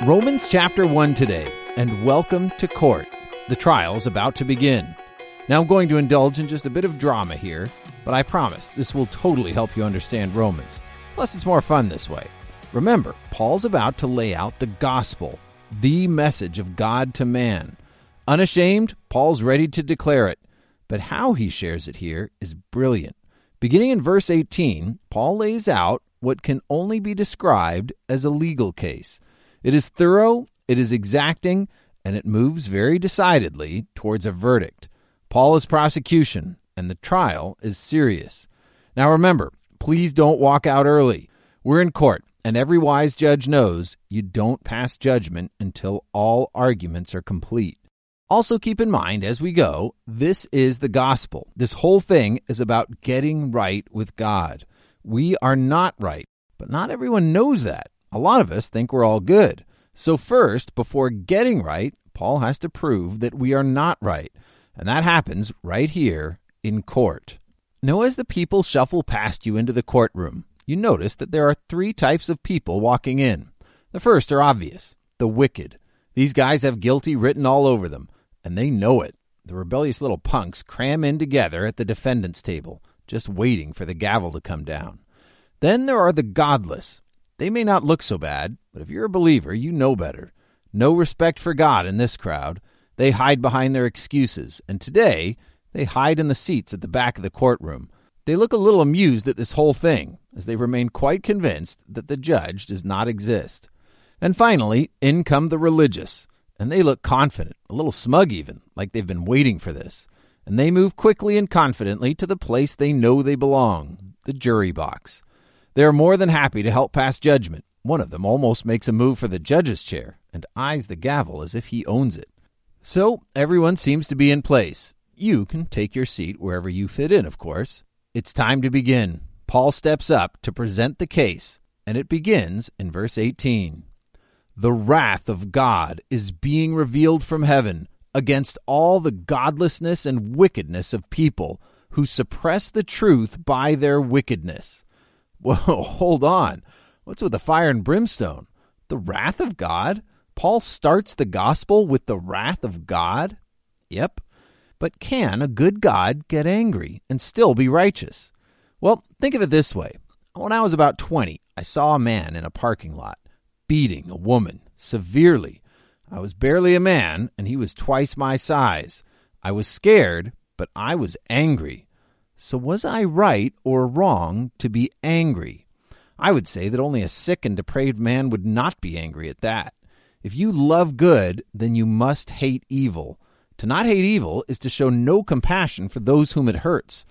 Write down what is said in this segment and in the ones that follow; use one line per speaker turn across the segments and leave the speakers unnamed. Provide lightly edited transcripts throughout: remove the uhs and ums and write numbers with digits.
Romans chapter 1 today, and welcome to court. The trial's about to begin. Now I'm going to indulge in just a bit of drama here, but I promise this will totally help you understand Romans. Plus, it's more fun this way. Remember, Paul's about to lay out the gospel, the message of God to man. Unashamed, Paul's ready to declare it, but how he shares it here is brilliant. Beginning in verse 18, Paul lays out what can only be described as a legal case. It is thorough, it is exacting, and it moves very decidedly towards a verdict. Paul is prosecution, and the trial is serious. Now remember, please don't walk out early. We're in court, and every wise judge knows you don't pass judgment until all arguments are complete. Also keep in mind as we go, this is the gospel. This whole thing is about getting right with God. We are not right, but not everyone knows that. A lot of us think we're all good. So first, before getting right, Paul has to prove that we are not right. And that happens right here in court. Now, as the people shuffle past you into the courtroom, you notice that there are three types of people walking in. The first are obvious, the wicked. These guys have guilty written all over them, and they know it. The rebellious little punks cram in together at the defendant's table, just waiting for the gavel to come down. Then there are the godless. They may not look so bad, but if you're a believer, you know better. No respect for God in this crowd. They hide behind their excuses, and today they hide in the seats at the back of the courtroom. They look a little amused at this whole thing, as they remain quite convinced that the judge does not exist. And finally, in come the religious, and they look confident, a little smug even, like they've been waiting for this. And they move quickly and confidently to the place they know they belong, the jury box. They are more than happy to help pass judgment. One of them almost makes a move for the judge's chair and eyes the gavel as if he owns it. So everyone seems to be in place. You can take your seat wherever you fit in, of course. It's time to begin. Paul steps up to present the case, and it begins in verse 18. The wrath of God is being revealed from heaven against all the godlessness and wickedness of people who suppress the truth by their wickedness. Whoa, hold on. What's with the fire and brimstone? The wrath of God? Paul starts the gospel with the wrath of God? Yep. But can a good God get angry and still be righteous? Well, think of it this way. When I was about 20, I saw a man in a parking lot beating a woman severely. I was barely a man, and he was twice my size. I was scared, but I was angry. So was I right or wrong to be angry? I would say that only a sick and depraved man would not be angry at that. If you love good, then you must hate evil. To not hate evil is to show no compassion for those whom it hurts.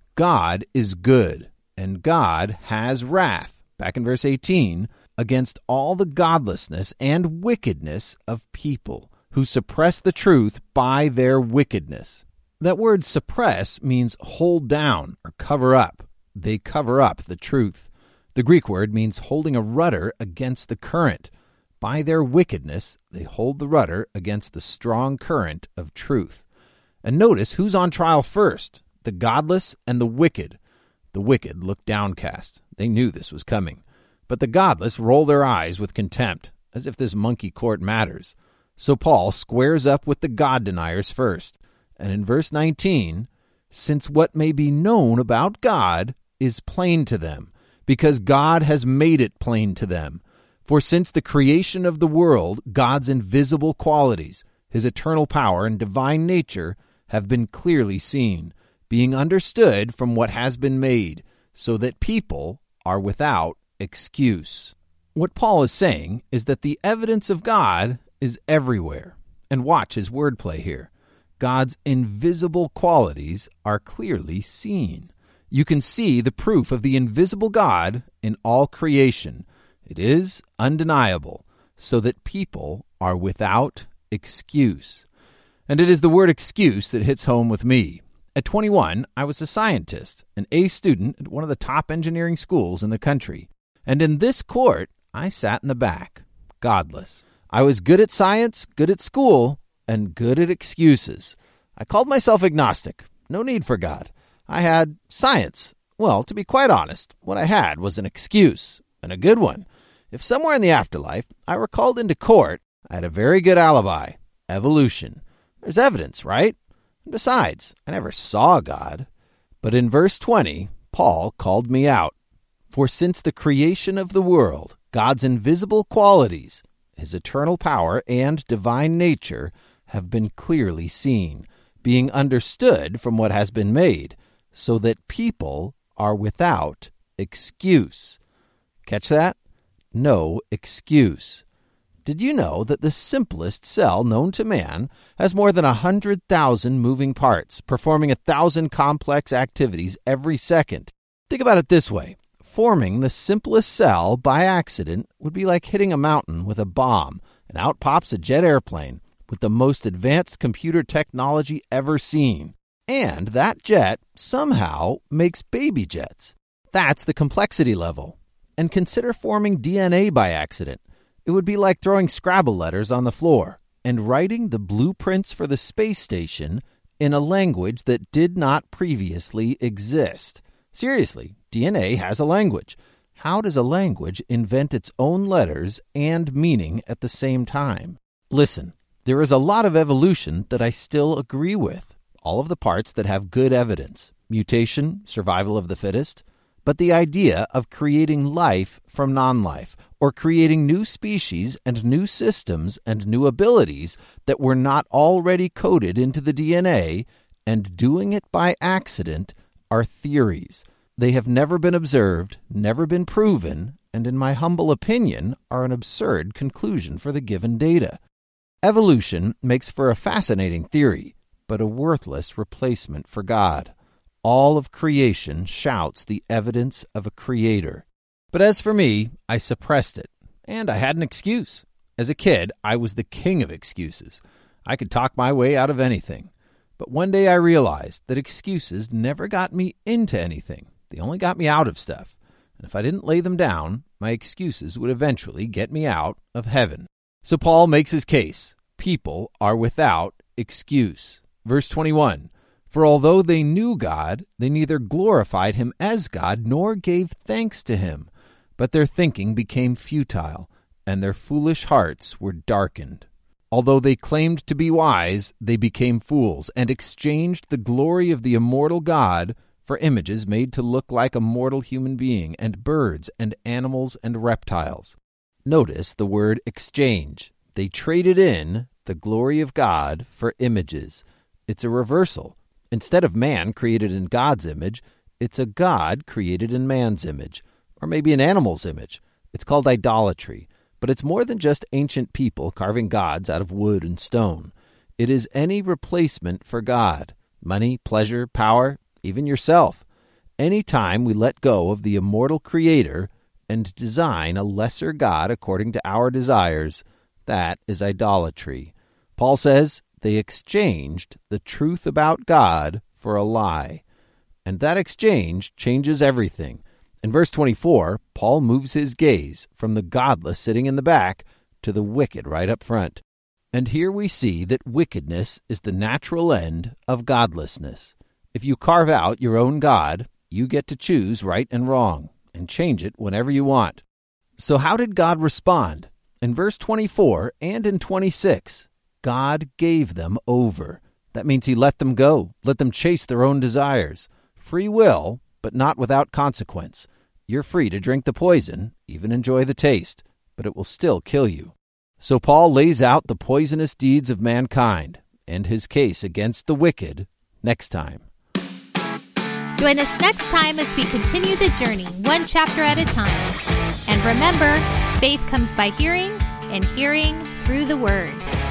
God is good, and God has wrath, back in verse 18, against all the godlessness and wickedness of people who suppress the truth by their wickedness. That word suppress means hold down or cover up. They cover up the truth. The Greek word means holding a rudder against the current. By their wickedness, they hold the rudder against the strong current of truth. And notice who's on trial first, the godless and the wicked. The wicked look downcast. They knew this was coming. But the godless roll their eyes with contempt, as if this monkey court matters. So Paul squares up with the God deniers first. And in verse 19, since what may be known about God is plain to them, because God has made it plain to them. For since the creation of the world, God's invisible qualities, his eternal power and divine nature have been clearly seen, being understood from what has been made, so that people are without excuse. What Paul is saying is that the evidence of God is everywhere. And watch his wordplay here. God's invisible qualities are clearly seen. You can see the proof of the invisible God in all creation. It is undeniable, so that people are without excuse. And it is the word excuse that hits home with me. At 21, I was a scientist, an A student at one of the top engineering schools in the country. And in this court, I sat in the back, godless. I was good at science, good at school, and good at excuses. I called myself agnostic. No need for God. I had science. Well, to be quite honest, what I had was an excuse, and a good one. If somewhere in the afterlife I were called into court, I had a very good alibi. Evolution. There's evidence, right? Besides, I never saw God. But in verse 20, Paul called me out. For since the creation of the world, God's invisible qualities, his eternal power and divine nature, have been clearly seen, being understood from what has been made, so that people are without excuse. Catch that? No excuse. Did you know that the simplest cell known to man has more than 100,000 moving parts, performing 1,000 complex activities every second? Think about it this way. Forming the simplest cell by accident would be like hitting a mountain with a bomb, and out pops a jet airplane with the most advanced computer technology ever seen. And that jet somehow makes baby jets. That's the complexity level. And consider forming DNA by accident. It would be like throwing Scrabble letters on the floor and writing the blueprints for the space station in a language that did not previously exist. Seriously, DNA has a language. How does a language invent its own letters and meaning at the same time? Listen, there is a lot of evolution that I still agree with. All of the parts that have good evidence. Mutation, survival of the fittest. But the idea of creating life from non-life, or creating new species and new systems and new abilities that were not already coded into the DNA, and doing it by accident, are theories. They have never been observed, never been proven, and in my humble opinion, are an absurd conclusion for the given data. Evolution makes for a fascinating theory, but a worthless replacement for God. All of creation shouts the evidence of a creator. But as for me, I suppressed it, and I had an excuse. As a kid, I was the king of excuses. I could talk my way out of anything. But one day I realized that excuses never got me into anything. They only got me out of stuff. And if I didn't lay them down, my excuses would eventually get me out of heaven. So Paul makes his case. People are without excuse. Verse 21. For although they knew God, they neither glorified him as God nor gave thanks to him. But their thinking became futile, and their foolish hearts were darkened. Although they claimed to be wise, they became fools, and exchanged the glory of the immortal God for images made to look like a mortal human being, and birds, and animals, and reptiles. Notice the word exchange. They traded in the glory of God for images. It's a reversal. Instead of man created in God's image, it's a God created in man's image, or maybe an animal's image. It's called idolatry, but it's more than just ancient people carving gods out of wood and stone. It is any replacement for God, money, pleasure, power, even yourself. Any time we let go of the immortal Creator and design a lesser God according to our desires, that is idolatry. Paul says, they exchanged the truth about God for a lie. And that exchange changes everything. In verse 24, Paul moves his gaze from the godless sitting in the back to the wicked right up front. And here we see that wickedness is the natural end of godlessness. If you carve out your own God, you get to choose right and wrong and change it whenever you want. So how did God respond? In verse 24 and in 26, God gave them over. That means he let them go, let them chase their own desires. Free will, but not without consequence. You're free to drink the poison, even enjoy the taste, but it will still kill you. So Paul lays out the poisonous deeds of mankind and his case against the wicked next time.
Join us next time as we continue the journey, one chapter at a time. And remember, faith comes by hearing, and hearing through the Word.